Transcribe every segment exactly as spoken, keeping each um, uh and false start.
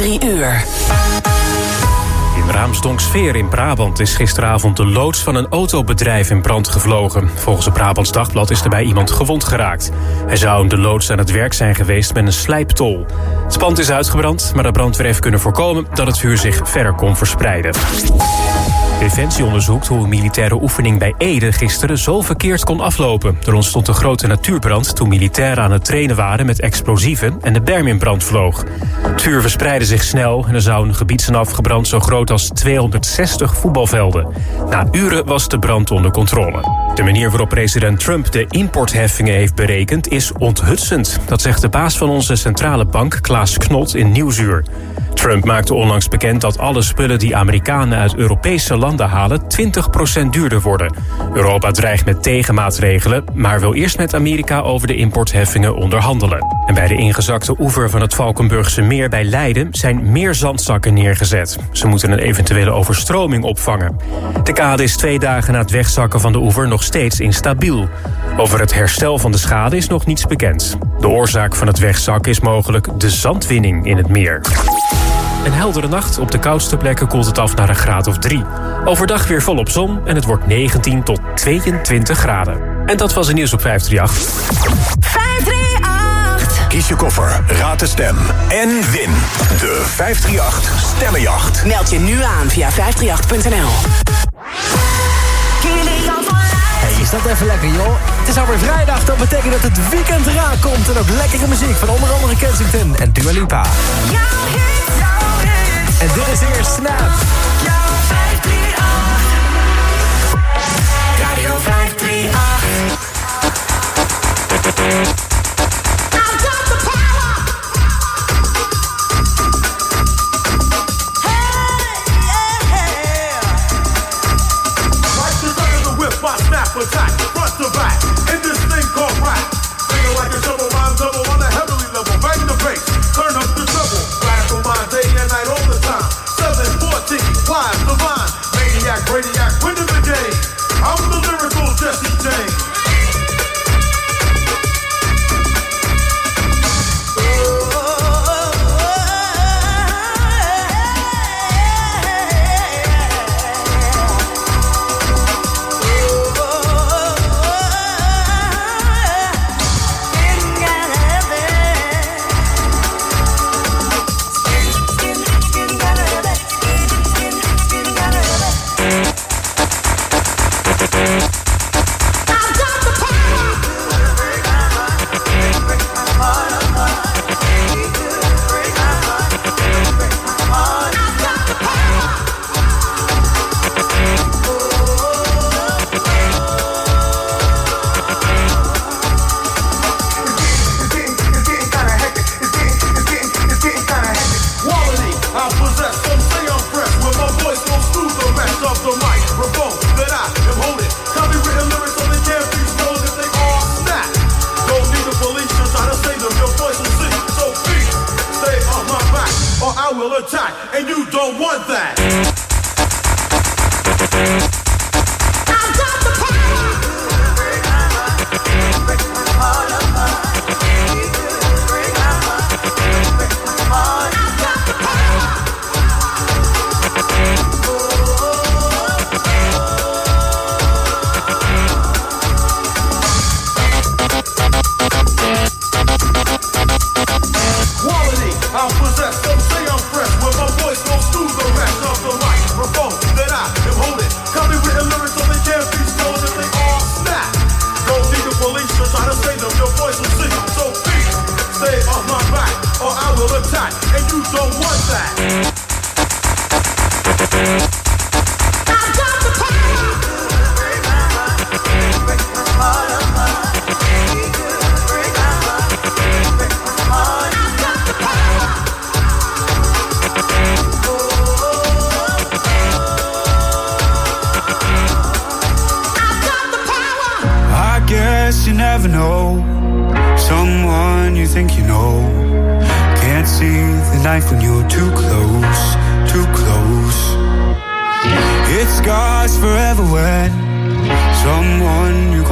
drie uur. In Raamsdonksveer in Brabant is gisteravond de loods van een autobedrijf in brand gevlogen. Volgens het Brabants Dagblad is erbij iemand gewond geraakt. Hij zou in de loods aan het werk zijn geweest met een slijptol. Het pand is uitgebrand, maar de brandweer heeft kunnen voorkomen dat het vuur zich verder kon verspreiden. Defensie onderzoekt hoe een militaire oefening bij Ede gisteren zo verkeerd kon aflopen. Er ontstond een grote natuurbrand toen militairen aan het trainen waren met explosieven en de berm in brand vloog. Het vuur verspreidde zich snel en er zou een gebied zijn afgebrand zo groot als tweehonderdzestig voetbalvelden. Na uren was de brand onder controle. De manier waarop president Trump de importheffingen heeft berekend is onthutsend. Dat zegt de baas van onze centrale bank, Klaas Knot, in Nieuwsuur. Trump maakte onlangs bekend dat alle spullen die Amerikanen uit Europese landen halen twintig procent duurder worden. Europa dreigt met tegenmaatregelen, maar wil eerst met Amerika over de importheffingen onderhandelen. En bij de ingezakte oever van het Valkenburgse meer bij Leiden zijn meer zandzakken neergezet. Ze moeten een eventuele overstroming opvangen. De kade is twee dagen na het wegzakken van de oever nog steeds instabiel. Over het herstel van de schade is nog niets bekend. De oorzaak van het wegzakken is mogelijk de zandwinning in het meer. Een heldere nacht. Op de koudste plekken koelt het af naar een graad of drie. Overdag weer volop zon en het wordt negentien tot tweeëntwintig graden. En dat was het nieuws op vijf drie acht. vijf drie acht. Kies je koffer, raad de stem en win de vijf drie acht Stemmenjacht. Meld je nu aan via vijf drie acht punt n l. Hey, is dat even lekker, joh? Het is alweer vrijdag, dat betekent dat het weekend eraan komt. En ook lekkere muziek van onder andere Kensington en Dua Lipa. En dit is eerst Snap. vijf drie acht. Radio vijf drie acht. I've got the power. Hey, yeah, yeah. Like the run of the whip, I snap attack, front to back, in this thing called rap. Feel like a shovel, rhyme double on a heavenly level. Bang the bass, turn up the treble. Radical mind, day and night, all the time. seven fourteen, wise, divine, maniac, radiac, winning the game. I'm the lyrical Jesse James.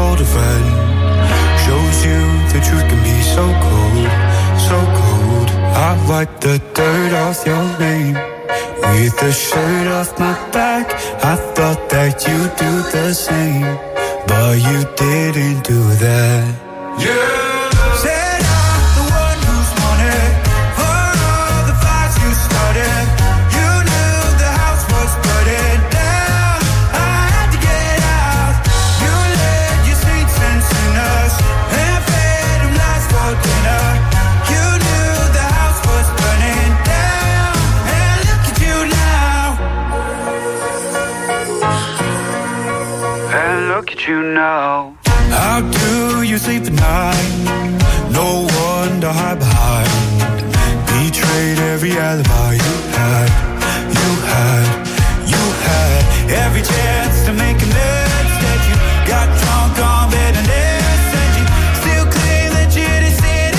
Shows you the truth can be so cold, so cold. I wipe the dirt off your name with the shirt off my back. I thought that you'd do the same, but you didn't do that. Yeah. Said I'm the one who's wanted for all the fights you started. You knew the house was burning down. I had to get out. You led your saints and sinners and fed them lies for dinner. You knew the house was burning down, and look at you now. And look at you now. How do you sleep at night? No one to hide behind. Betrayed every alibi you had. You had, you had every chance to make amends. That you got drunk on bed and said you still claim that you didn't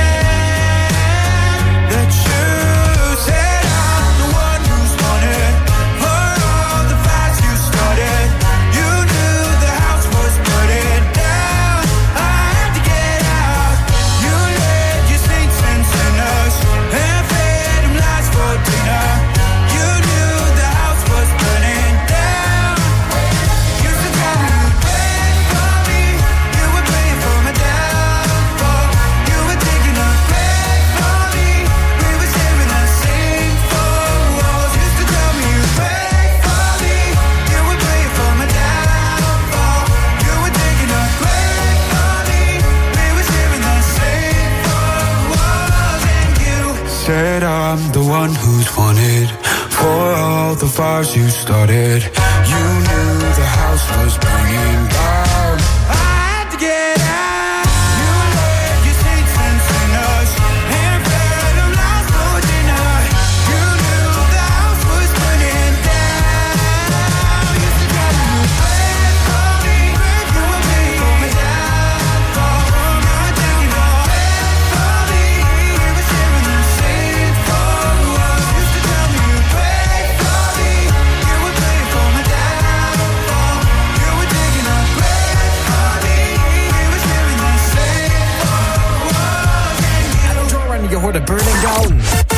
it. That you said I'm the one who's wanted for all the fights you started. You knew the house was burning down. I had to get out. You led your saints and sinners and fed them lies for dinner. You knew the house was burning down. Used to tell me you'd pray for me. You were praying for my downfall. You were taking a break for me. We were sharing the same four walls. Used to tell me you'd pray for me. You were praying for my downfall. You were taking a break for me. We were sharing the same four walls. And you said I'm the one who's wanted for all the fires you started. You knew the house was burning down. I had to get out. You led your saints and sinners and fed them lies for dinner. You knew the house was burning down. Used to tell me you'd pray for me. You were praying for my downfall. You were taking a break for me. We were sharing the same four walls. Used to tell me you'd pray for me. You were praying for my downfall. You were taking a break for me. We were sharing the same four walls. Adam Doran, je hoorde Burning Down.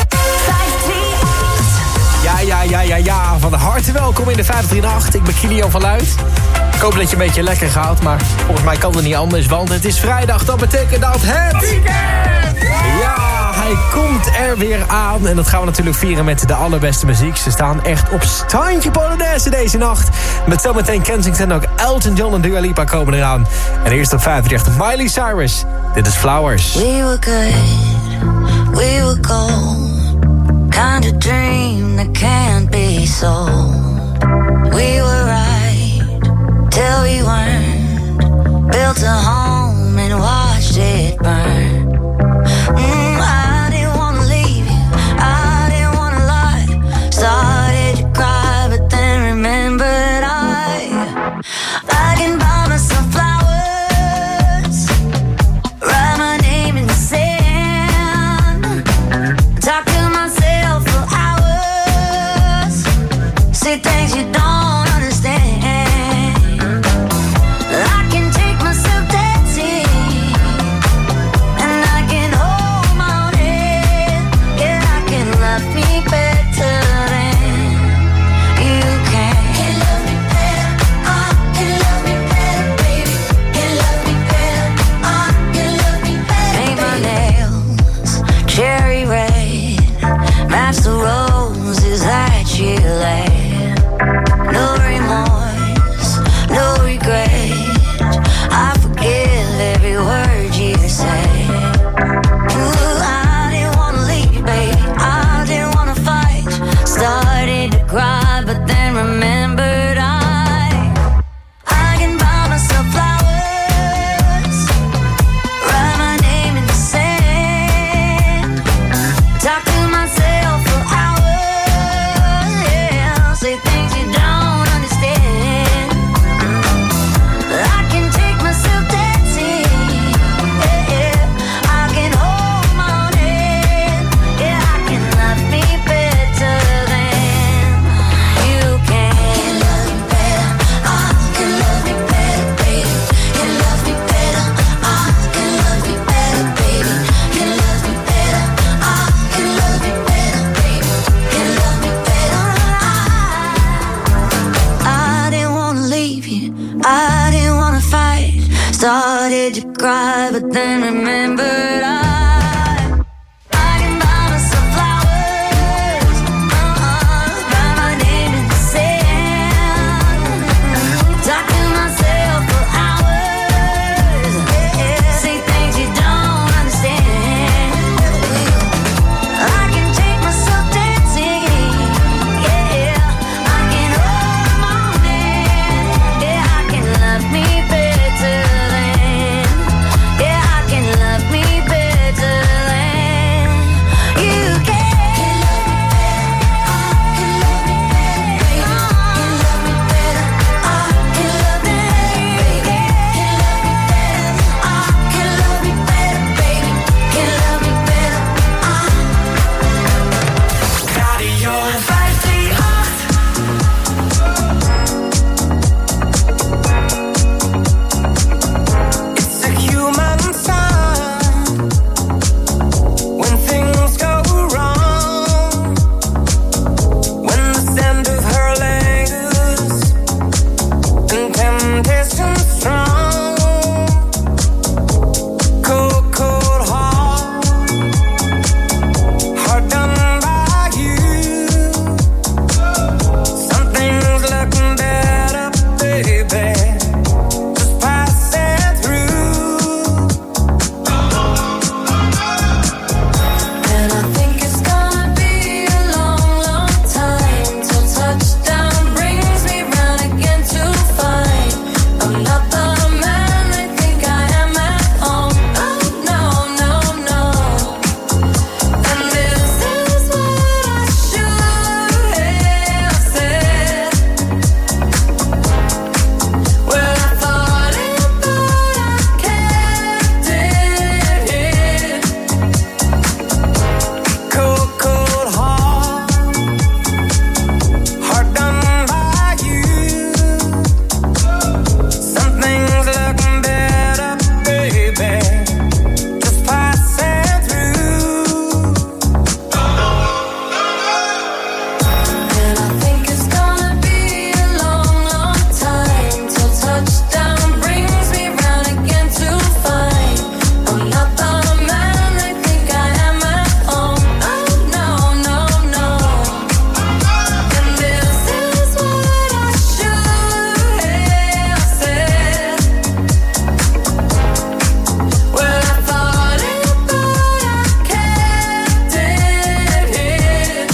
Ja, ja, ja, ja, ja. Van harte welkom in de vijf drie acht. Ik ben Kilian van Luid. Ik hoop dat je een beetje lekker gaat, maar volgens mij kan het niet anders, want het is vrijdag. Dat betekent dat het weekend! Ja, hij komt er weer aan. En dat gaan we natuurlijk vieren met de allerbeste muziek. Ze staan echt op standje Polonaise deze nacht. Met zometeen Kensington, ook Elton John en Dua Lipa komen eraan. En eerst op vijf drie acht Miley Cyrus. Dit is Flowers. We were good, we were gold. Kind of dream that can't be sold. We were right till we weren't. Built a home and watched it burn. Mm, I didn't wanna leave you, I didn't wanna lie. Started to cry, but then remembered I I can buy myself flowers, write my name in the sand, talk to myself for hours, say things you don't understand. I can take myself dancing, and I can hold my own head. Yeah, I can love me better than you can. Can love me better, uh, can love me better, baby. Can love me better, uh, can love me better. Paint my nails cherry red, match the roses that you laid. made you cry, but then remembered I I can buy myself flowers, uh-uh, write my name in the sand, talk to myself for hours, yeah, say things you don't understand. I can take myself dancing, yeah, I can hold a moment, yeah, I can love me better than, yeah, I can love me better than you can. Can love me better, I can love me better, baby. Can love me better, I Radio vijf drie acht. It's a human sign when things go wrong, when the scent of her lingers and temptation strong. Cold, cold heart, heart done by you. Something's looking better, baby. Just pass it through. And I think it's gonna be a long, long time till touchdown brings me round again to find I'm not the man they think I am at home. Oh no, no, no. And this is what I should have said. Well, I thought it, but I kept it hid. Cold, cold heart, heart done by you. Something's looking better, baby. Just pass it through. And I think it's gonna be a long, long time till touchdown brings me round again to find I'm not the man they think I am at home. Oh no, no, no. And this is what I should have said. Well, I thought it, but I kept it hid.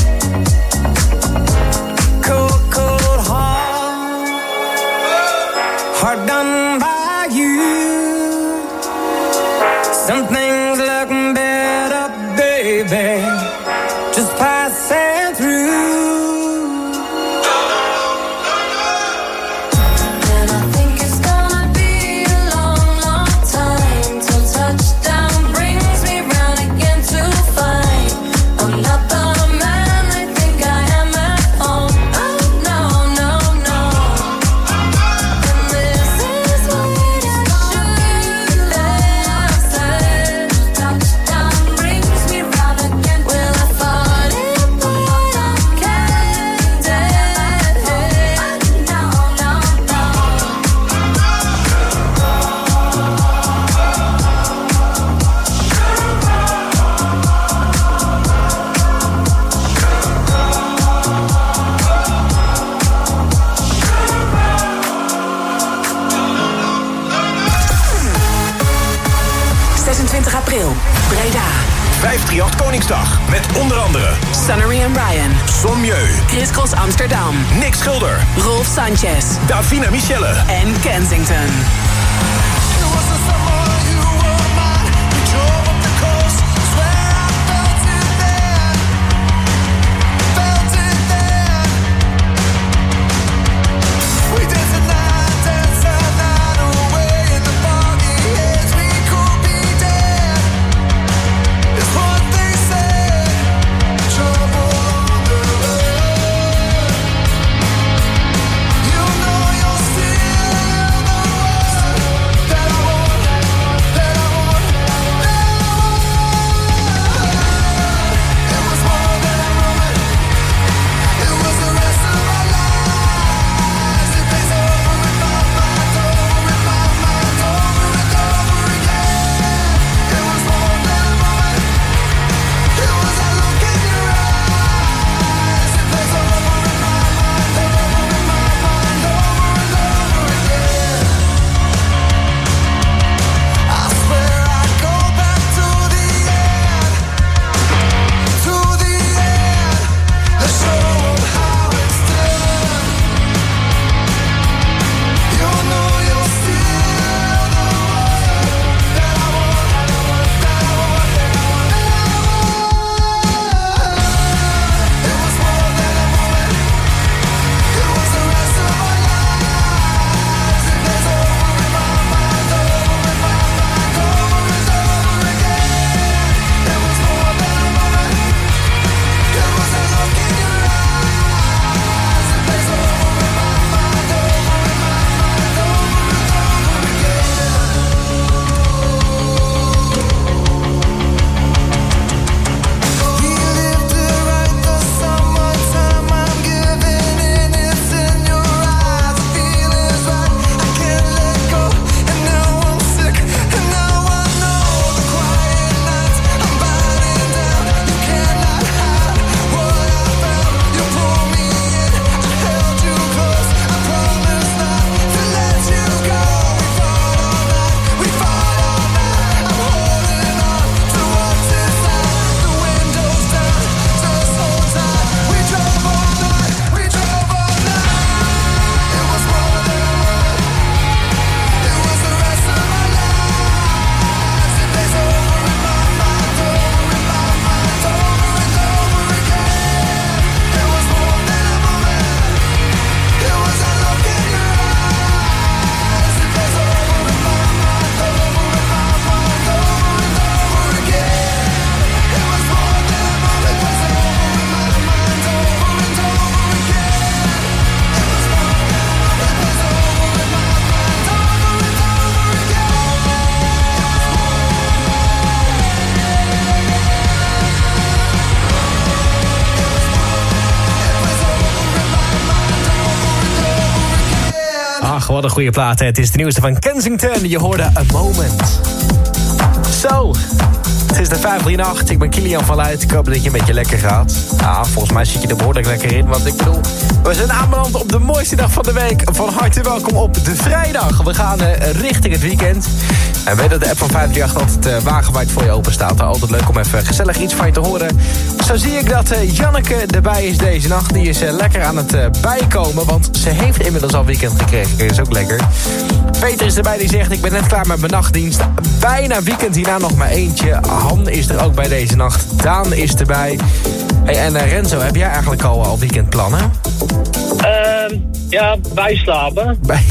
Cold, cold heart, heart done by you. Something's looking better, baby. Just pass it through. And I think it's gonna be a long, long time till touchdown brings me round again to find I'm not the man they think I am at home. Oh no, no, no. And this is what I should have said. Touchdown brings me round again. Well, I thought it, but I kept it hid. No, no, no. zesentwintig april, Breda. vijfhonderdachtendertig Koningsdag. Met onder andere Sunnery and Ryan. Sommieu, Chris Cross Amsterdam. Nick Schilder, Rolf Sanchez. Davina Michelle. En Kensington. You know you're still the one that I want. wat een goede plaat. Hè. Het is de nieuwste van Kensington. Je hoorde A Moment. Zo, het is de vijf drie acht. Ik ben Kilian van Luit. Ik hoop dat je een beetje lekker gaat. Ja, volgens mij zit je er behoorlijk lekker in. Want ik bedoel, we zijn aanbeland op de mooiste dag van de week. Van harte welkom op de vrijdag. We gaan uh, richting het weekend. En weet dat de app van vijf drie acht altijd uh, wagenwijd voor je open staat. Altijd leuk om even gezellig iets van je te horen. Zo zie ik dat uh, Janneke erbij is deze nacht. Die is uh, lekker aan het uh, bijkomen. Want ze heeft inmiddels al weekend gekregen. Dat is ook lekker. Peter is erbij die zegt, ik ben net klaar met mijn nachtdienst. Bijna weekend, hierna nog maar eentje. Han is er ook bij deze nacht. Daan is erbij. Hey, en uh, Renzo, heb jij eigenlijk al, al weekendplannen? Uh, ja, bijslapen. Bij...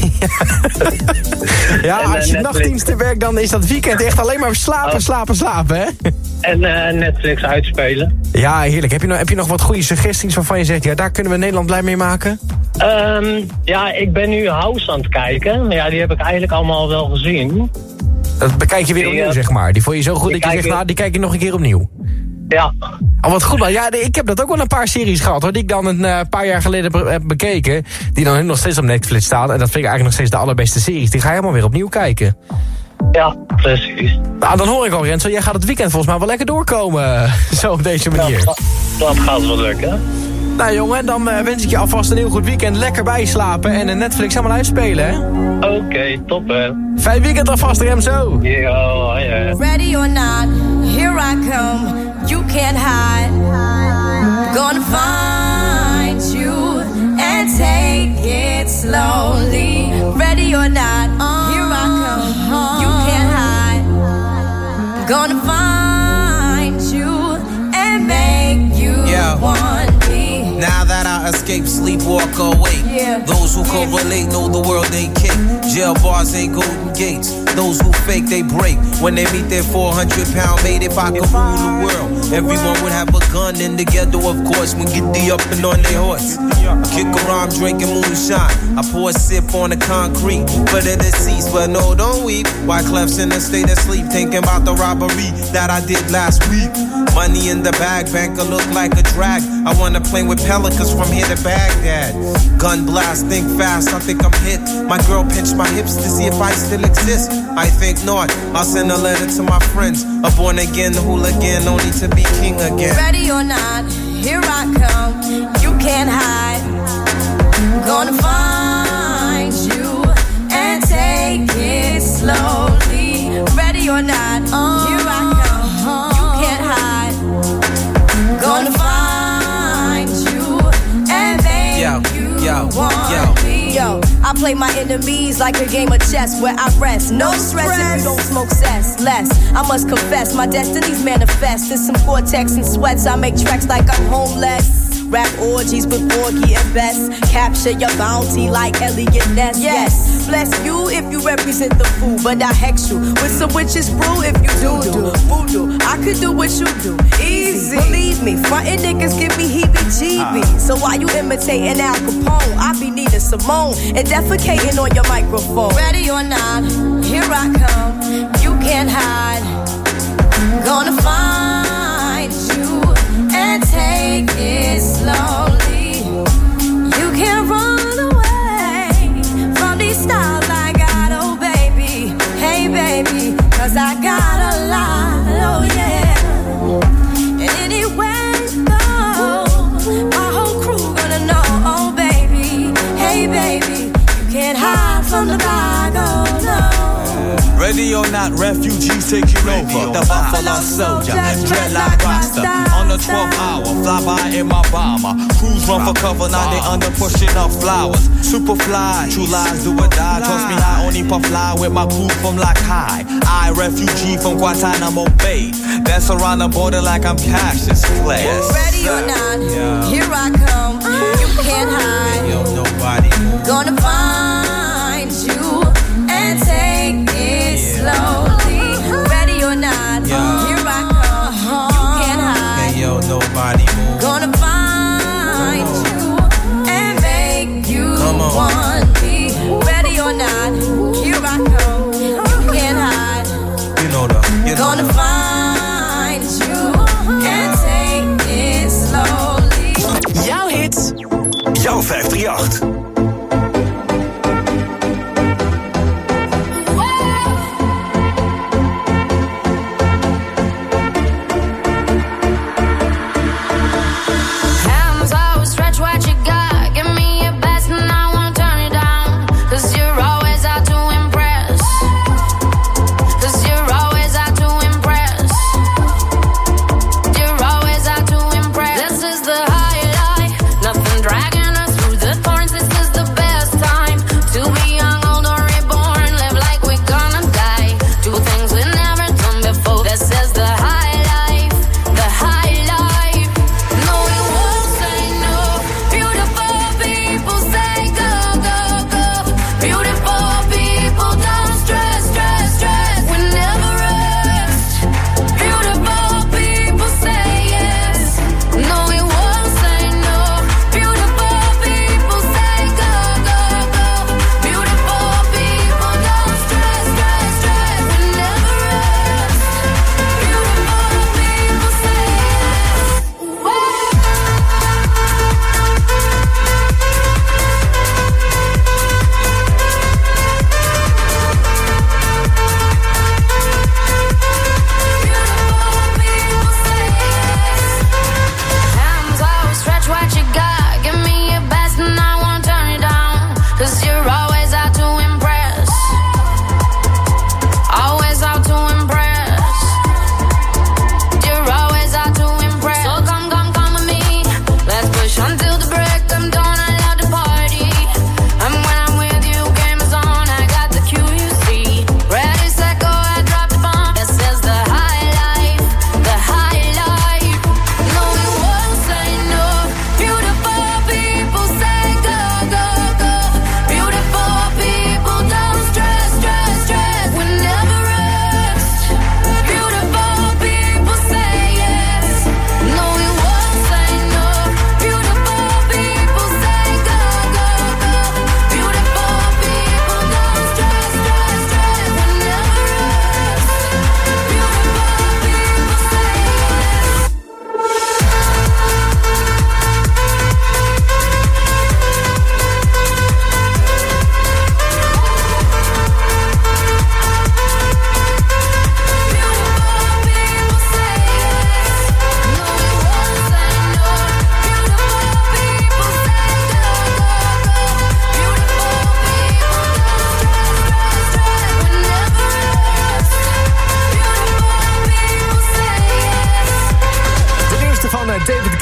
ja, en, als je uh, nachtdiensten werkt, dan is dat weekend echt alleen maar slapen, oh. slapen, slapen, hè? En uh, Netflix uitspelen. Ja, heerlijk. Heb je, nog, heb je nog wat goede suggesties waarvan je zegt, ja, daar kunnen we Nederland blij mee maken? Um, ja, ik ben nu House aan het kijken. Maar ja, die heb ik eigenlijk allemaal wel gezien. Dat bekijk je weer opnieuw, uh, zeg maar. Die vond je zo goed dat je zegt, weer... nou, die kijk je nog een keer opnieuw. Ja. Oh, wat goed, man. Ja, ik heb dat ook wel een paar series gehad, hoor. Die ik dan een uh, paar jaar geleden heb bekeken. Die dan nog steeds op Netflix staan. En dat vind ik eigenlijk nog steeds de allerbeste series. Die ga je helemaal weer opnieuw kijken. Ja, precies. Nou, dan hoor ik al, Renzo. Jij gaat het weekend volgens mij wel lekker doorkomen. Zo op deze manier. Ja, dat gaat wel lukken. Nou, jongen, dan uh, wens ik je alvast een heel goed weekend. Lekker bijslapen en uh, Netflix helemaal uitspelen, hè? Oké, okay, top, hè. Fijn weekend alvast, Remzo. Ja, ja. Ready or not, here I come. You can't hide. Gonna find you and take it slowly. Ready or not, here I come. You can't hide. Gonna find you and make you yeah. want me. Now that I escape, sleep, walk awake. Yeah. Those who correlate know the world ain't cake. Jail bars ain't golden gates. Those who fake, they break. When they meet their four hundred pound mate, if I could rule the world, everyone would have a gun in the ghetto, of course, when get the up and on their horse. I kick around drinking moonshine. I pour a sip on the concrete for the deceased, but no, don't weep. Why Clef's in a state of sleep, thinking about the robbery that I did last week. Money in the bag, banker look like a drag. I wanna play with pelicans from here to Baghdad. Gun blast, think fast, I think I'm hit. My girl pinched my hips to see if I still exist. I think not, I'll send a letter to my friends. A born again hooligan, only to be king again. Ready or not, here I come. You can't hide. Gonna find you and take it slowly. Ready or not, here I come. You can't hide. Gonna find you and make yo, you yo, want yo. me. Yo, I play my enemies like a game of chess where I rest. No stress if you don't smoke cess. Less, I must confess, my destinies manifest. In some Cortex and sweats, I make tracks like I'm homeless. Rap orgies with Porgy and Bess. Capture your bounty like Elliot Ness. Yes, bless you if you represent the fool, but I hex you with some witches brew if you do do voodoo. I could do what you do, easy. Believe me, frontin' niggas give me heebie-jeebies. So why you imitating Al Capone? I be needing Simone and defecating on your microphone. Ready or not, here I come. You can't hide. Gonna find you and take it slowly. You can't run away from these styles I got, oh baby. Hey baby, cause I got a lot, oh yeah. And anywhere you go, my whole crew gonna know, oh baby. Hey baby, you can't hide from the bag, oh no. Ready or not, refugees taking over. The Buffalo Soldier, dreadlock roster. On the twelfth hour, fly by in my bomber. Crews run for cover, now they under pushing up flowers. Super fly, true lies do or die. Toss me high, only puff fly with my crew from Lock High. I, refugee from Guantanamo Bay. Dance around the border like I'm Cassius Clay. Ready or not, here I come. You can't hide. Yo, nobody. Gonna find you and take it slowly. Ready or not, here I come. You can't hide. Hey, yo, nobody move. Gonna find you and make you want me. Ready or not, here I come. You can't hide. You know the, you know Gonna the. find you and take it slowly. Jouw hits. Jouw vijf drie acht.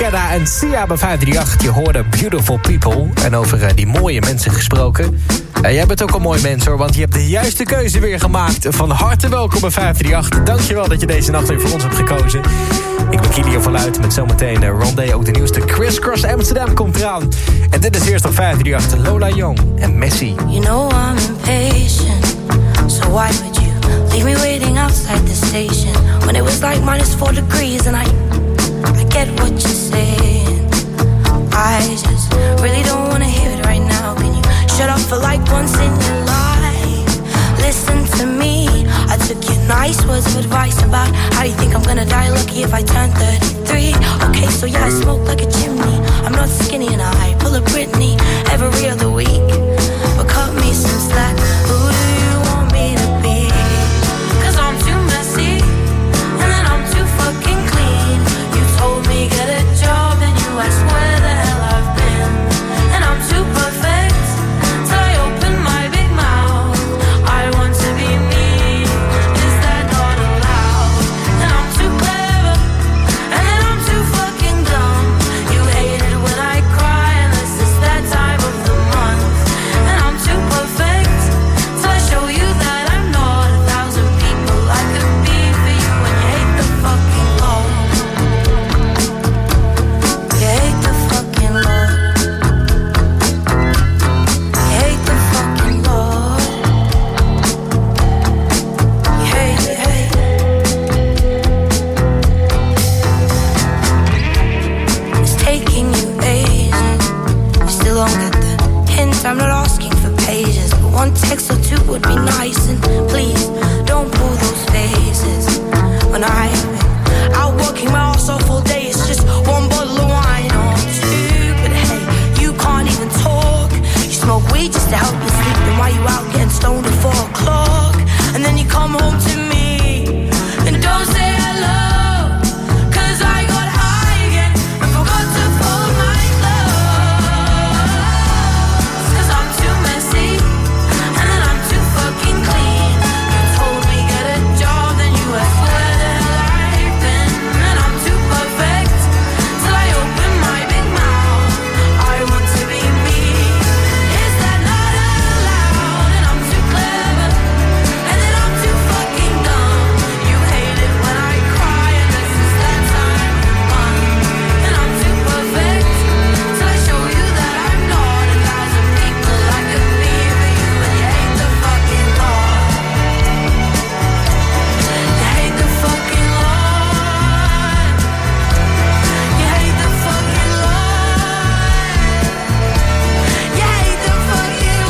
Rihanna en Sia bij vijf drie acht. Je hoorde Beautiful People. En over uh, die mooie mensen gesproken. Uh, jij bent ook een mooi mens hoor, want je hebt de juiste keuze weer gemaakt. Van harte welkom bij vijf drie acht. Dankjewel dat je deze nacht weer voor ons hebt gekozen. Ik ben Kilio van Luit met zometeen uh, Rondé. Ook de nieuwste Criss Cross Amsterdam komt eraan. En dit is eerst op vijf drie acht Lola Young en Messi. You know I'm impatient, so why would you leave me waiting outside the station when it was like minus four degrees and I, I get what you're saying. I just really don't want to hear it right now. Can you shut up for like once in your life? Listen to me. I took your nice words of advice about how do you think I'm gonna die lucky if I turn thirty-three. Okay, so yeah, I smoke like a chimney. I'm not skinny and I pull a Britney every other week. But cut me some slack. Who do you want me to be? Cause I'm too messy and then I'm too fucking clean. You told me get a job and you asked where the hell I've been. And I'm too perfect till I open my big mouth. I want to be me. Is that not allowed? And I'm too clever and then I'm too fucking dumb. You hate it when I cry unless it's that time of the month. And I'm too perfect till I show you that I'm not a thousand people I could be for you. And you hate the fucking law. You hate the fucking law. You hate the fucking law. You hate it, hate it. It's taking you ages. You still don't get the hint. I'm not asking for pages, but one text or two would be nice. And please don't pull those faces. When I've been out working my ass off all day, it's just one bottle of wine or two. But hey, you can't even talk. You smoke weed just to help you sleep. Then why you out getting stoned at four o'clock? And then you come home to me and don't say hello. Cause I got high again and forgot to fold my clothes. Cause I'm too messy and then I'm too fucking clean. You told me get a job, then you asked where the hell I've been. And I'm too perfect till I open my big mouth. I want to be me. Is that not allowed? And I'm too clever and then I'm too fucking dumb. You hate it when I cry unless it's that time of the month. And I'm too perfect till I show you that I'm not a thousand people I could be for you. And you hate the fucking law. You hate the fucking law. You hate the fucking law. You hate the fucking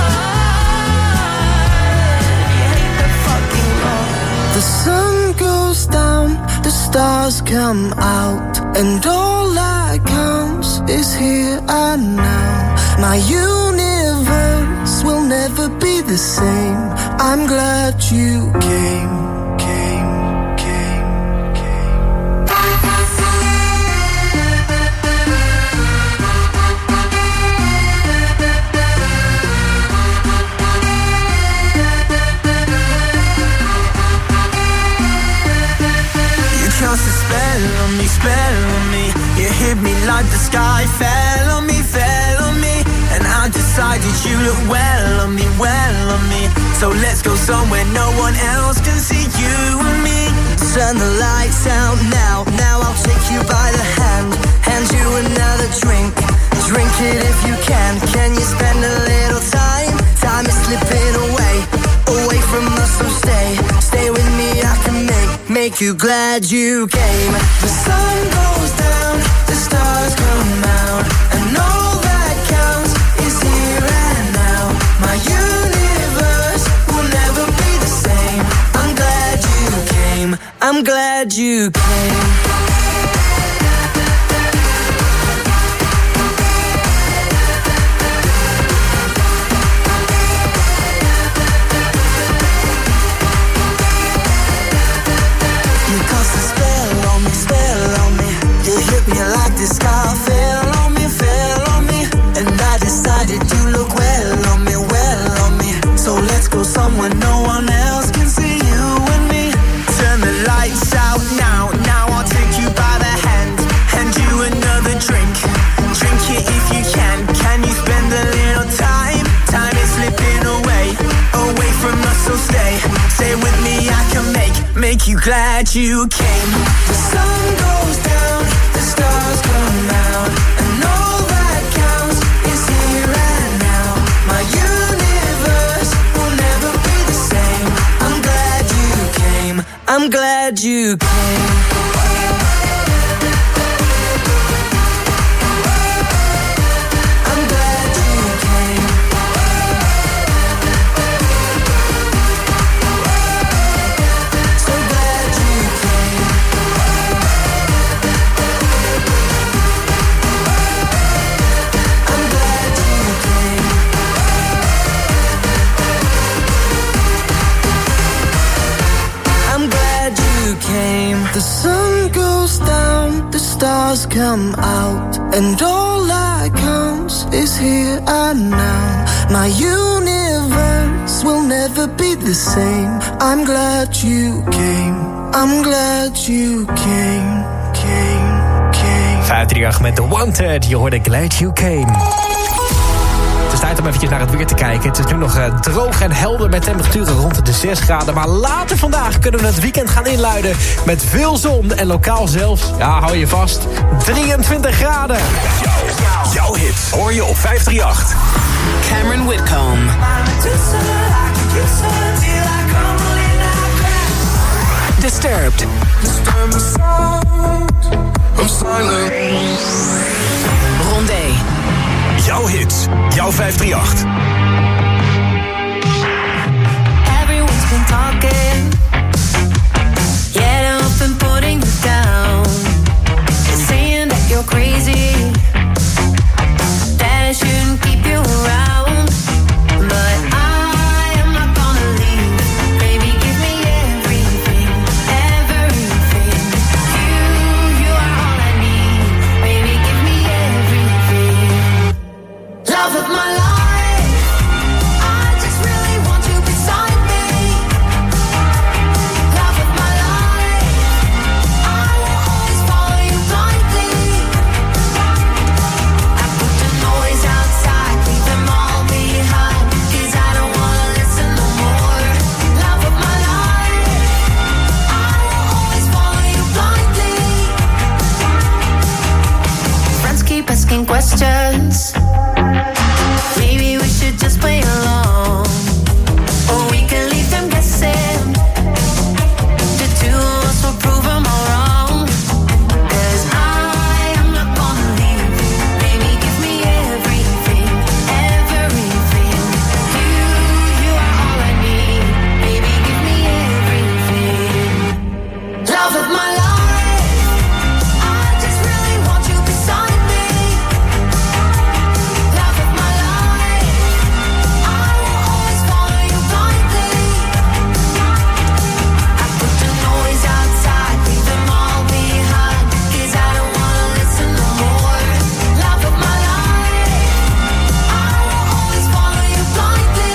law. You hate the fucking law. The sun goes down, the stars come out, and all that counts is here and now. My universe will never be the same. I'm glad you came, came, came, You cast a spell on me, spell on me. You hit me like the sky fell on me, fell on me. And I decided you look well on me, well on me. So let's go somewhere no one else can see you and me. Turn the lights out now, now I'll take you by the hand. Hand you another drink, drink it if you can. Can you spend a little time? Time is slipping away, away from us, so stay. Stay with me, I can make, make you glad you came. The sun goes down, the stars come out, and all that counts is here and now. My universe will never be the same. I'm glad you came, I'm glad you came. You cast a spell on me, spell on me. You hit me like the sky fell on me, fell on me. And I decided you look well on me, well on me. So let's go somewhere no one else can see you and me. Turn the lights out now, now I'll take you, glad you came. The sun goes down, the stars come out, and all that counts is here and now. My universe will never be the same. I'm glad you came, I'm glad you came. The sun goes down, the stars come out, and all that counts is here and now. My universe will never be the same. I'm glad you came, I'm glad you came, came, came. vijf drie acht met The Wanted, je hoorde Glad You Came. Het is tijd om eventjes naar het weer te kijken. Het is nu nog uh, droog en helder met temperaturen rond de zes graden. Maar later vandaag kunnen we het weekend gaan inluiden met veel zon en lokaal zelfs, ja, hou je vast, drieëntwintig graden. Jouw, jouw hits hoor je op vijf drie acht. Cameron Whitcomb. Disturbed. Rondé. Jouw hits, jouw vijf drie acht. Everyone's been talking, yeah, I've been putting you down, saying that you're crazy, that I shouldn't keep you around, but I am not gonna leave. Baby, give me everything, everything. You, you are all I need. Baby, give me everything. Love of my life, I just really want you beside me. Love of my life, I will always follow you blindly. I put the noise outside, leave them all behind, 'cause I don't wanna listen no more. Love of my life, I will always follow you blindly. Friends keep asking questions, maybe we should just play along, or we can leave them guessing. The two of us will prove them all wrong, 'cause I am not gonna leave. Baby, give me everything, everything. You, you are all I need. Baby, give me everything. Love of my life, I just really want you beside me. Love of my life, I will always follow you blindly. I put the noise outside, leave them all behind, 'cause I don't wanna listen no more. Love of my life, I will always follow you blindly.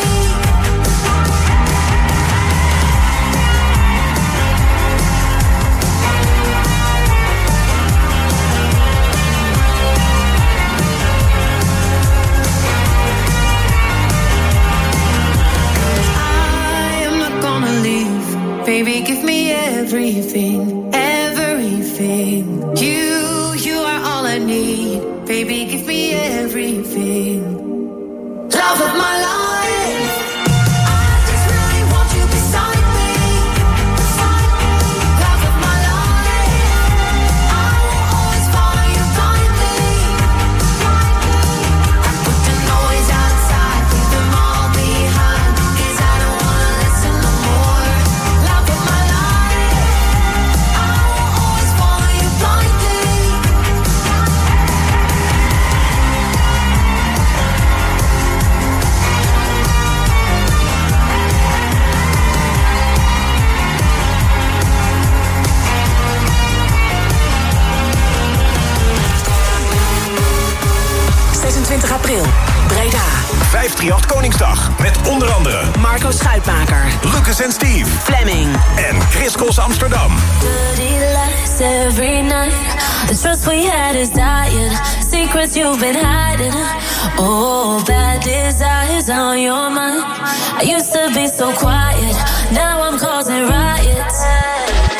I am not gonna leave. Baby, give me everything, everything. You, you are all I need. Baby, give me everything. Love of my life, I just really want you beside me. Love of my life, I will always follow you blindly. I put the noise outside, leave them all behind, 'cause I don't wanna listen no more. Love of my life, I will always follow you blindly. zesentwintig april, Breda. vijf drie acht Koningsdag met onder andere Marco Schuitmaker. Lucas en Steve. Fleming. En Chris Cross Amsterdam. Dirty lies every night. The trust we had is dying. Secrets you've been hiding. Oh, bad desires on your mind. I used to be so quiet. Now I'm causing riots.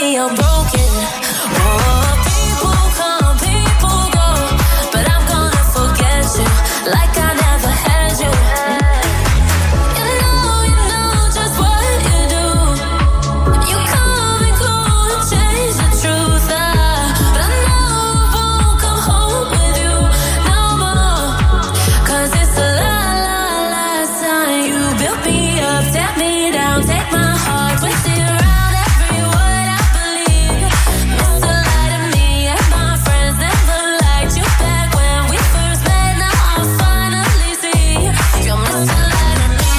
me I'm broken. Oh, people come, people go, but I'm gonna forget you like I never had you. You know, you know just what you do. You come and go and change the truth. Ah, but I know I won't come home with you no more. 'Cause it's the la la last time you built me up, tear me down, take my heart, twist it around every word I believe. Mister Lie to me and my friends never liked you back when we first met. Now I finally see you're Mister Lie to me.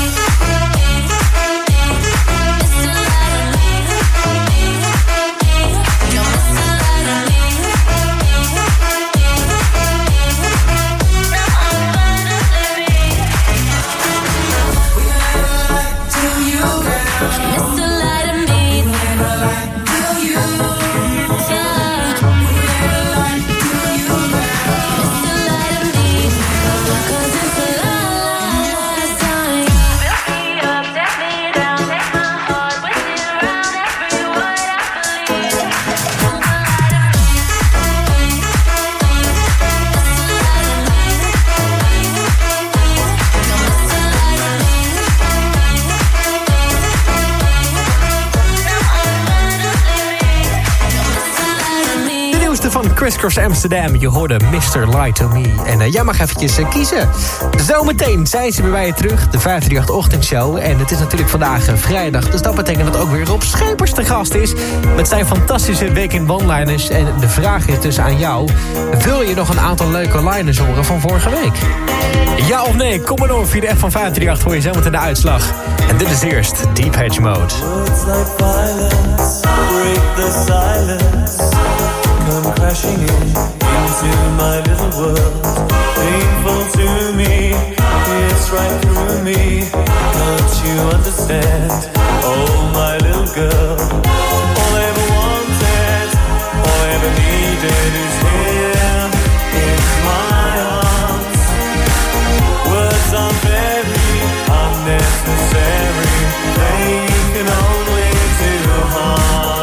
Mister Lie to me. You're Mister Lie to me. Do you, girl? Mister Lie to me. Do you? Yeah. Mister Lie to me. 'Cause it's the la la last time you built me up, tear me down, take my heart, twist it around every word I believe. Mister Lie to me. Mister Lie to me. Mister Lie to me. De nieuwste van Criss Cross Amsterdam. Je hoorde mister Lie to Me. En uh, jij mag eventjes uh, kiezen. Zometeen zijn ze weer bij je terug. De vijf drie acht ochtendshow. En het is natuurlijk vandaag uh, vrijdag. Dus dat betekent dat ook weer Rob Schepers te gast is. Met zijn fantastische weekend one-liners. En de vraag is dus aan jou. Wil je nog een aantal leuke liners horen van vorige week? Ja of nee? Kom maar door via de app van vijf drie acht voor je zometeen de uitslag. En dit is eerst Deep Hedge Mode. Words like violence break the silence. Come crashing in into my little world. Painful to me, it's right through me. Don't you understand? Oh, my little girl. All I ever wanted, all I ever needed is here in my arms. Words are very unnecessary. They can only do harm.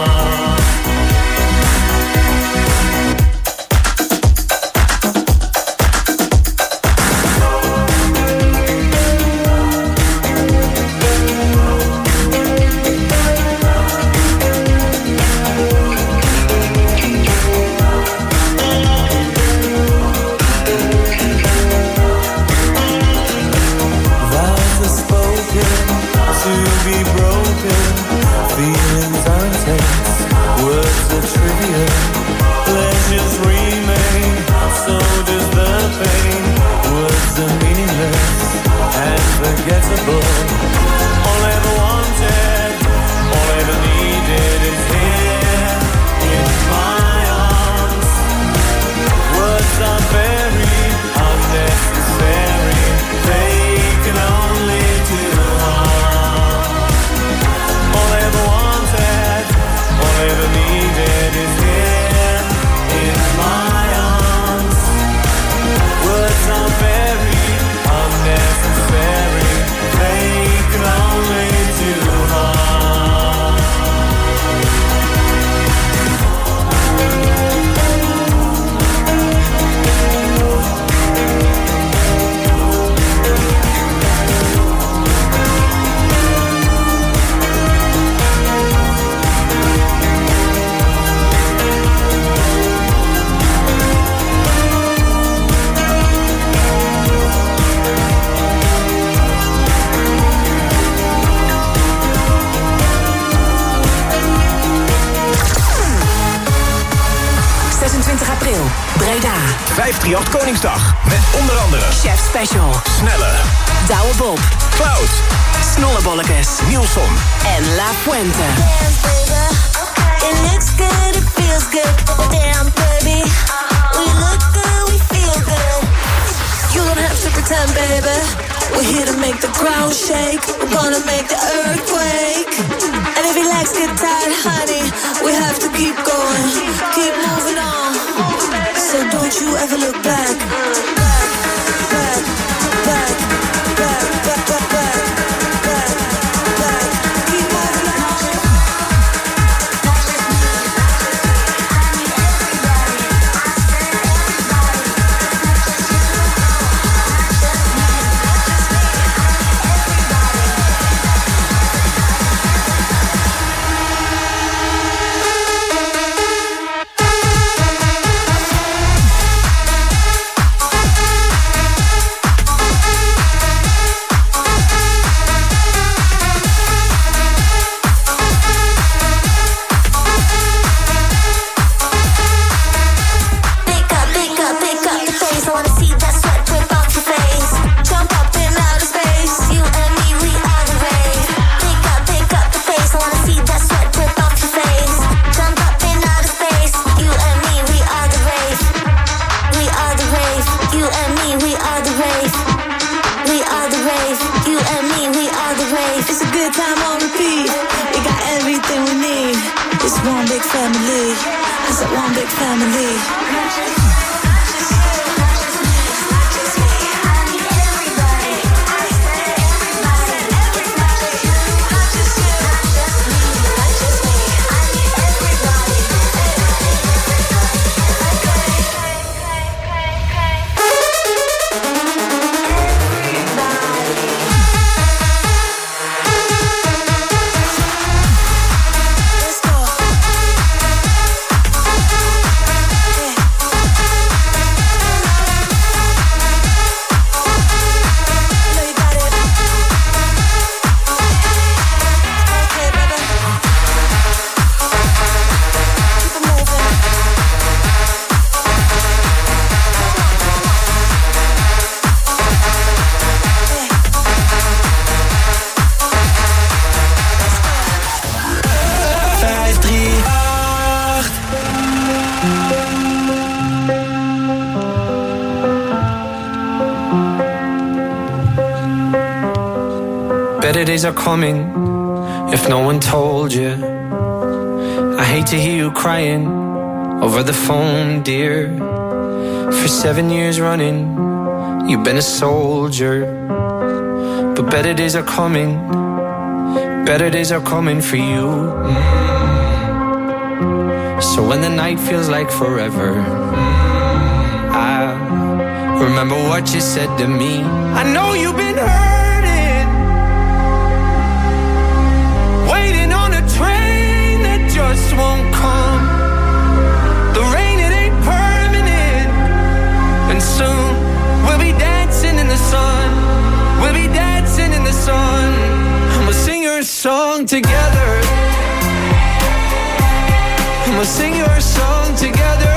vijf drie acht Koningsdag. Met onder andere Chef Special, Snelle, Douwe Bob, Cloud, Snollebollekes, Nielson en La Fuente. It looks good, it feels good. Damn, baby. We look good, we feel good. You don't have to pretend, baby. We're here to make the ground shake. We're gonna make the earthquake. And if your legs get tired, honey, we have to keep going, keep moving on. So don't you ever look back. Back, back, back, back, back, back, back, back, back. Keep moving on. Is it one big family? Better days are coming, if no one told you. I hate to hear you crying over the phone, dear. For seven years running, you've been a soldier. But better days are coming, better days are coming for you. So when the night feels like forever, I remember what you said to me. I know you've been hurting, waiting on a train that just won't come. The rain, it ain't permanent, and soon we'll be dancing in the sun. We'll be dancing in the sun, and we'll sing your song together. And we'll sing your song together.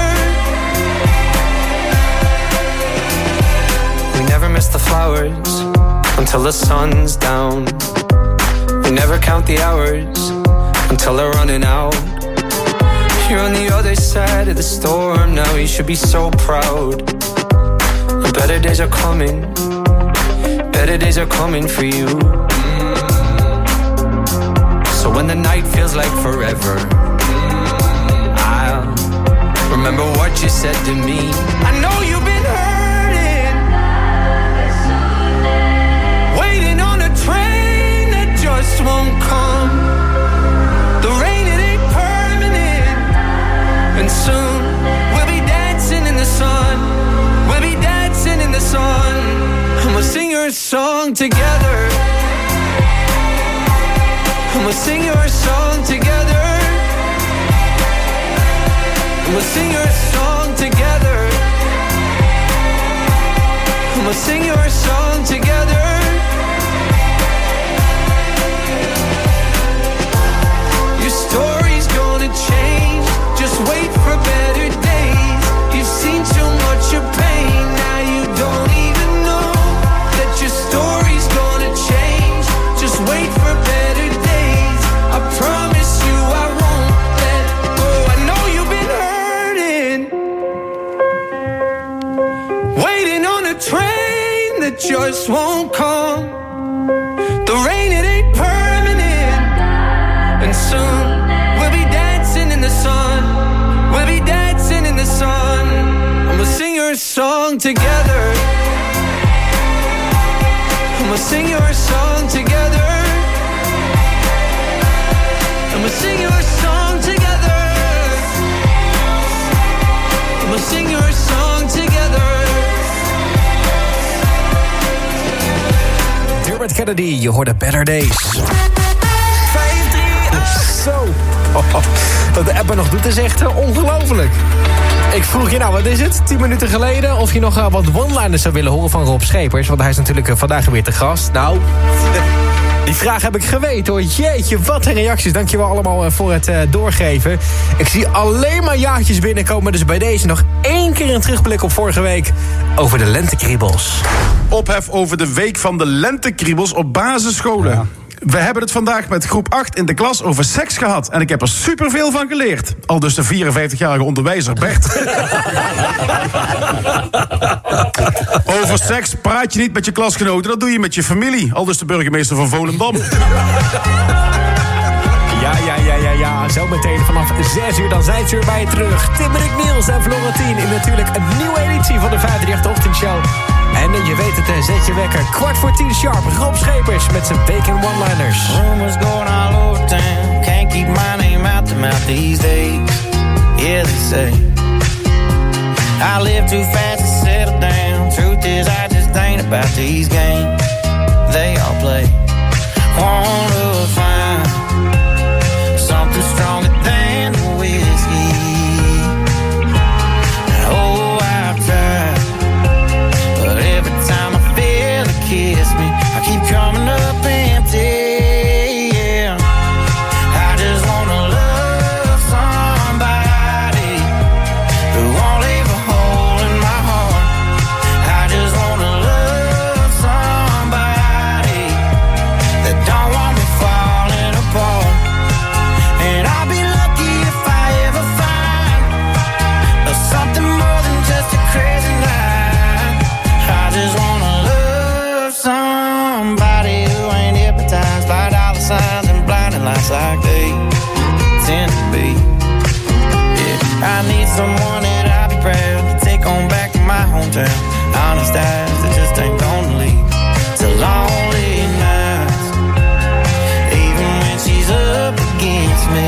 We never miss the flowers until the sun's down. We never count the hours until they're running out. You're on the other side of the storm now, you should be so proud. The better days are coming, better days are coming for you. So when the night feels like forever, I'll remember what you said to me. I know you've been hurting, waiting on a train that just won't come. The rain, it ain't permanent, and soon we'll be dancing in the sun. We'll be dancing in the sun, and we'll sing your song together. And we'll sing your song together. And we'll sing your song together. And we'll sing your song together. Your story's gonna change, just wait for better days. You've seen too much of pain, now you don't even know that your story's gonna change. Just wait for better days. I promise you I won't let go. I know you've been hurting, waiting on a train that just won't come. The rain, it ain't permanent, and soon we'll be dancing in the sun. We'll be dancing in the sun, and we'll sing your song together. And we'll sing your song together. And we'll sing your song together. And we'll sing your song together. Dermot Kennedy, je hoorde Better Days. vijf drie acht. Zo. Oh, oh. Dat de app er nog doet is echt uh, ongelooflijk. Ik vroeg je nou, wat is het? tien minuten geleden of je nog uh, wat one-liners zou willen horen van Rob Schepers. Want hij is natuurlijk uh, vandaag weer te gast. Nou, die vraag heb ik geweten hoor. Jeetje, wat een reacties. Dankjewel allemaal uh, voor het uh, doorgeven. Ik zie alleen maar jaartjes binnenkomen. Dus bij deze nog één keer een terugblik op vorige week over de lentekriebels. Ophef over de week van de lentekriebels op basisscholen. Ja. We hebben het vandaag met groep acht in de klas over seks gehad. En ik heb er superveel van geleerd. Al dus de vierenvijftigjarige onderwijzer Bert. Over seks praat je niet met je klasgenoten. Dat doe je met je familie. Al dus de burgemeester van Volendam. Ja, ja, ja, ja, ja, zometeen vanaf zes uur dan zijn ze weer bij je terug. Timmerik Niels en Florentien in natuurlijk een nieuwe editie van de vijfdrieënachtig Ochtendshow. En je weet het, hè, zet je wekker. Kwart voor tien sharp, Rob Schepers met zijn bacon one-liners. Rumors going all over town. Can't keep my name out the mouth these days. Yeah, they say I live too fast to settle down. Truth is, I just ain't about these games they all play. Wanna find something stronger than the whiskey. Oh, I've tried, but every time I feel it kiss me, I keep coming up empty. Yeah, I just wanna love somebody who won't leave a hole in my heart. I just wanna love somebody that don't want me falling apart. And I'll be lucky if I ever find something more than just a crazy night. I just wanna love somebody who ain't hypnotized by dollar signs and blinding lights like they tend to be. Yeah, I need someone that I'll be proud to take on back to my hometown. Honest eyes that just ain't gonna leave to lonely nights, even when she's up against me.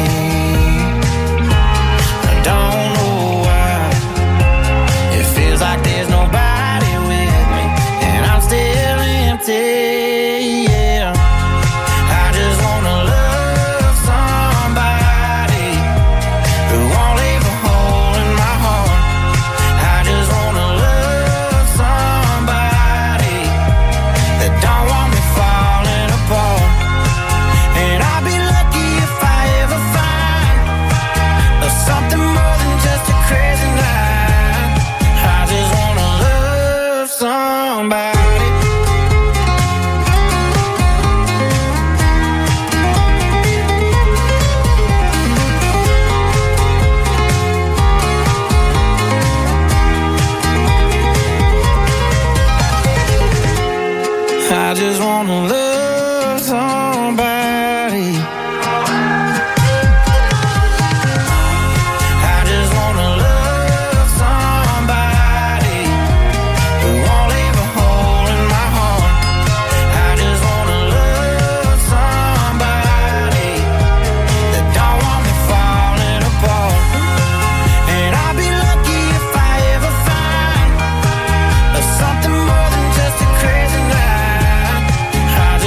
I don't know why it feels like there's nobody with me, and I'm still empty. Yeah, I just wanna love somebody who won't leave a hole in my heart. I just wanna love somebody that don't want me falling apart. And I'll be lucky if I ever find something more than just a crazy night. I just wanna love somebody. I just wanna love somebody. I just wanna love somebody who won't leave a hole in my heart. I just wanna love somebody that don't want me falling apart. And I'll be lucky if I ever find something more than just a crazy night. I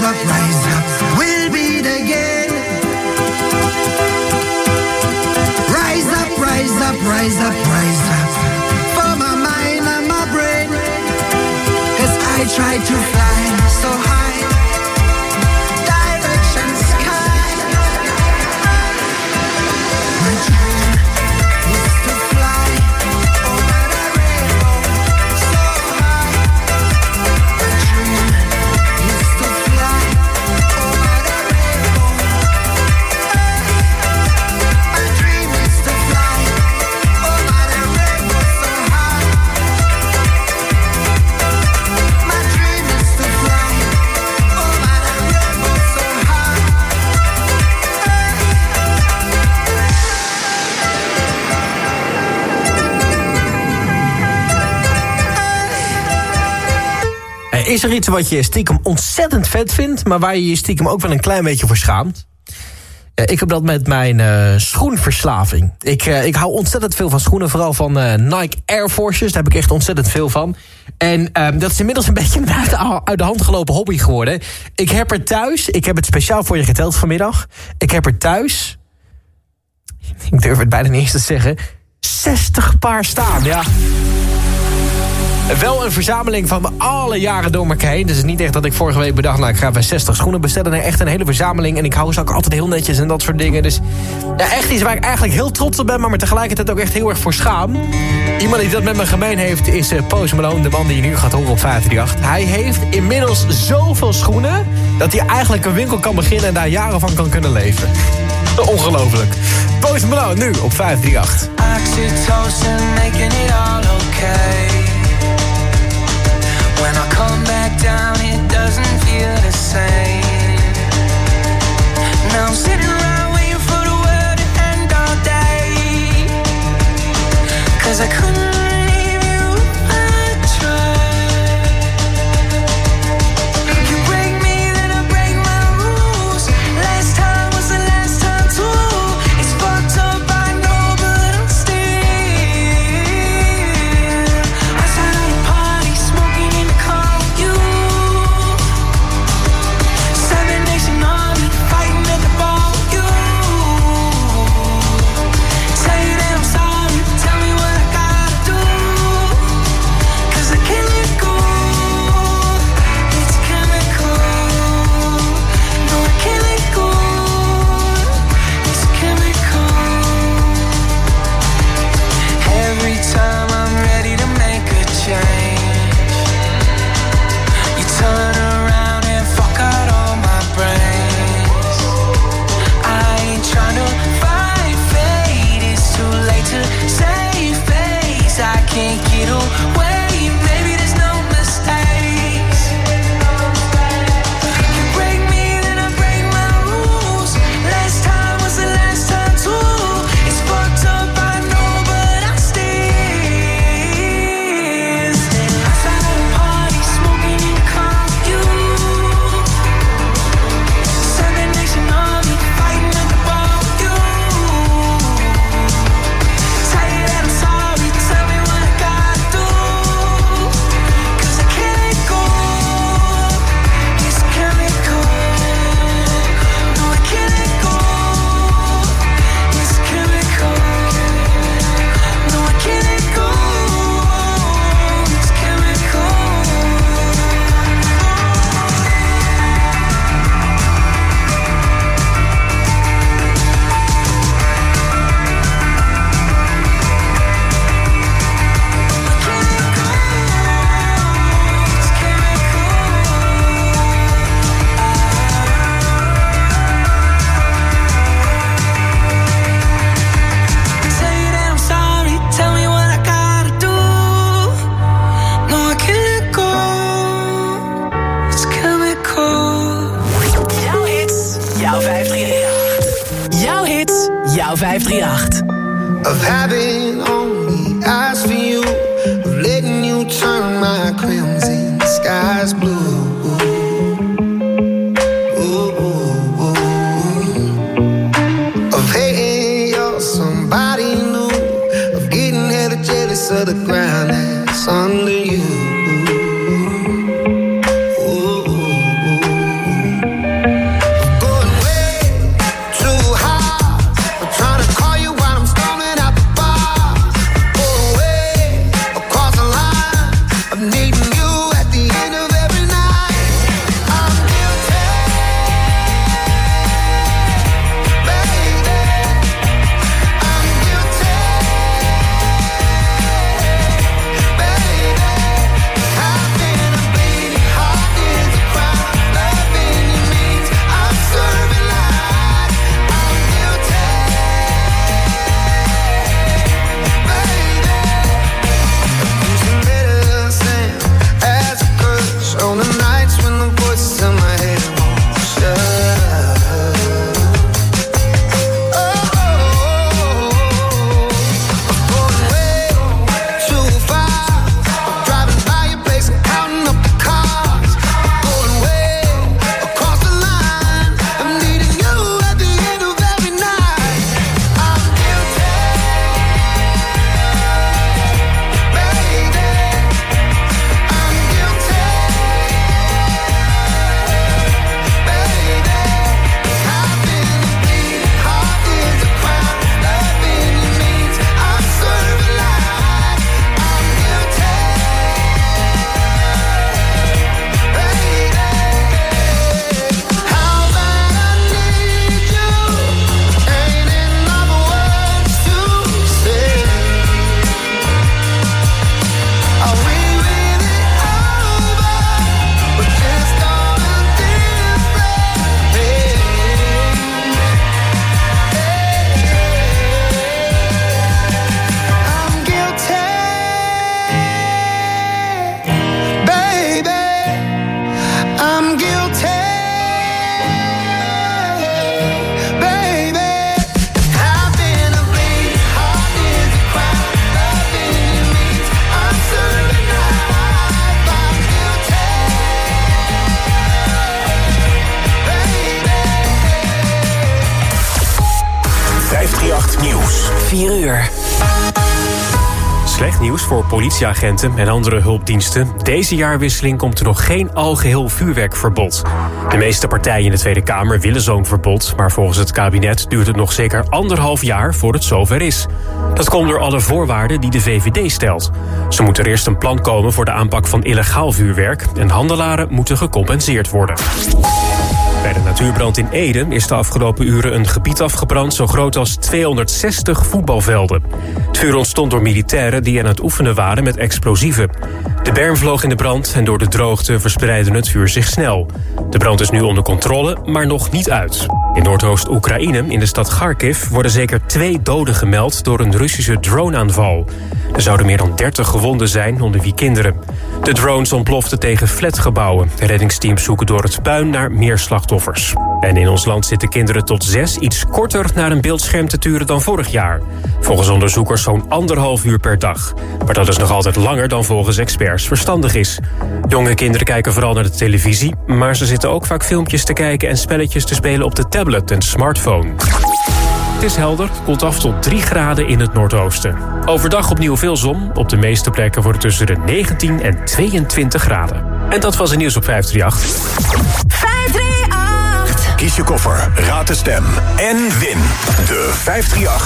up, rise up. We'll beat again. Rise up, rise up, rise up, rise up. For my mind and my brain. As I try to fly so high. Direction sky. My dream is to fly over the rainbow so high. My dream is to fly over the rainbow. My dream is to fly over the rainbow so high. My dream is to fly over the rainbow so high. Eh, Is er iets wat je stiekem ontzettend vet vindt, maar waar je je stiekem ook wel een klein beetje voor schaamt? Eh, Ik heb dat met mijn eh, schoenverslaving. Ik, eh, ik hou ontzettend veel van schoenen, vooral van eh, Nike Air Forces. Daar heb ik echt ontzettend veel van. En eh, dat is inmiddels een beetje een uit de, uit de hand gelopen hobby geworden. Ik heb er thuis, ik heb het speciaal voor je geteld vanmiddag. Ik heb er thuis, ik durf het bijna niet eens te zeggen, zestig paar staan, ja. Wel een verzameling van alle jaren door elkaar heen. Dus het is niet echt dat ik vorige week bedacht, nou, ik ga bij zestig schoenen bestellen. Nee, echt een hele verzameling. En ik hou ze ook altijd heel netjes en dat soort dingen. Dus ja, echt iets waar ik eigenlijk heel trots op ben, maar me tegelijkertijd ook echt heel erg voor schaam. Iemand die dat met me gemeen heeft is uh, Post Malone, de man die je nu gaat horen op vijf drie acht. Hij heeft inmiddels zoveel schoenen dat hij eigenlijk een winkel kan beginnen en daar jaren van kan kunnen leven. Ongelooflijk. Post Malone nu op vijf drie acht. Oxytocin making it all okay. When I come back down, it doesn't feel the same. Now I'm sitting around waiting for the world to end all day. Cause I couldn't leave you, I tried. You break me, then I break my rules. Last time was the last time too. It's fucked up, I know, but I'm still outside of the party, smoking in the car with you. Seven Nation Army, fighting at the bar with you. Tell you that I'm sorry, tell me what I gotta do. Cause I can't let go, it's chemical. No, I can't let go, it's chemical. Every time I'm ready to make a change, you turn around and fuck out all my brains. I ain't tryna fight fate, it's too late to save face. I can't get away, maybe there's no mistakes. You break me, then I break my rules. Last time was the last time too. It's fucked up, I know, but I'm still outside of the party, smoking in the car with you. Seven Nation Army, fighting at the bar with you. Tell you that I'm sorry, tell me what I gotta do. Cause I can't let go, it's chemical. No, I can't let go, it's chemical. No, I can't let go, it's chemical. Tell you that I'm sorry, tell me what I gotta do. No, I can't let go, it's chemical. Jouw hits, jouw vijf drie acht. Jouw hits, jouw vijf drie acht. Of having only eyes for you, of letting you turn my crimson skies blue. Ooh, ooh, ooh. Of hating you're somebody new, of getting hella jealous of the ground that's under you. Ooh, ooh, ooh. vijfdrieënachtig Nieuws. vier uur. Slecht nieuws voor politieagenten en andere hulpdiensten. Deze jaarwisseling komt er nog geen algeheel vuurwerkverbod. De meeste partijen in de Tweede Kamer willen zo'n verbod, maar volgens het kabinet duurt het nog zeker anderhalf jaar voor het zover is. Dat komt door alle voorwaarden die de V V D stelt. Zo moet er eerst een plan komen voor de aanpak van illegaal vuurwerk en handelaren moeten gecompenseerd worden. Bij de natuurbrand in Ede is de afgelopen uren een gebied afgebrand zo groot als tweehonderdzestig voetbalvelden. Het vuur ontstond door militairen die aan het oefenen waren met explosieven. De berm vloog in de brand en door de droogte verspreidde het vuur zich snel. De brand is nu onder controle, maar nog niet uit. In Noordoost-Oekraïne, in de stad Kharkiv, worden zeker twee doden gemeld door een Russische droneaanval. Er zouden meer dan dertig gewonden zijn, onder wie kinderen. De drones ontploften tegen flatgebouwen. De reddingsteams zoeken door het puin naar meer slachtoffers. En in ons land zitten kinderen tot zes iets korter naar een beeldscherm te turen dan vorig jaar. Volgens onderzoekers zo'n anderhalf uur per dag. Maar dat is nog altijd langer dan volgens experts verstandig is. Jonge kinderen kijken vooral naar de televisie, maar ze zitten ook vaak filmpjes te kijken en spelletjes te spelen op de tablet en smartphone. Het is helder, het koelt af tot drie graden in het noordoosten. Overdag opnieuw veel zon. Op de meeste plekken wordt het tussen de negentien en tweeëntwintig graden. En dat was het nieuws op vijfdrieënachtig. Kies je koffer, raad de stem en win de vijfdrieënachtig